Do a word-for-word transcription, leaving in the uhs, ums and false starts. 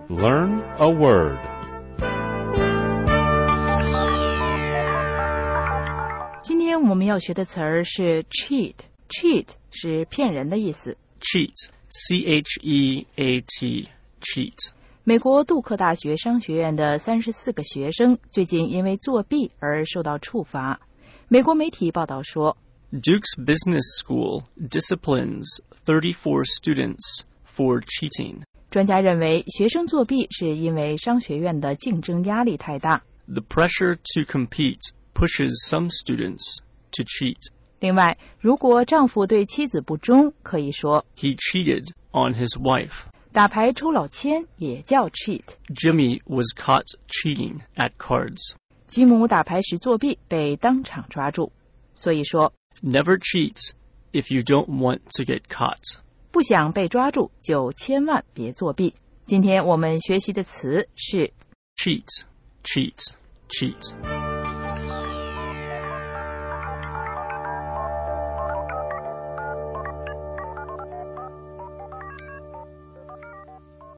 Learn a word. 今天我们要学的词儿是 cheat。cheat 是骗人的意思。 Cheat, C H E A T, cheat. 美国杜克大学商学院的三十四个学生最近因为作弊而受到处罚。美国媒体报道说 Duke's Business School disciplines thirty-four students for cheating. 专家认为学生作弊是因为商学院的竞争压力太大。 The pressure to compete pushes some students to cheat. 另外，如果丈夫对妻子不忠，可以说 He cheated on his wife. 打牌抽老千也叫 cheat。 Jimmy was caught cheating at cards. 吉姆打牌时作弊被当场抓住。所以说 Never cheat if you don't want to get caught. 不想被抓住就千万别作弊。今天我们学习的词是 Cheat, cheat, cheat.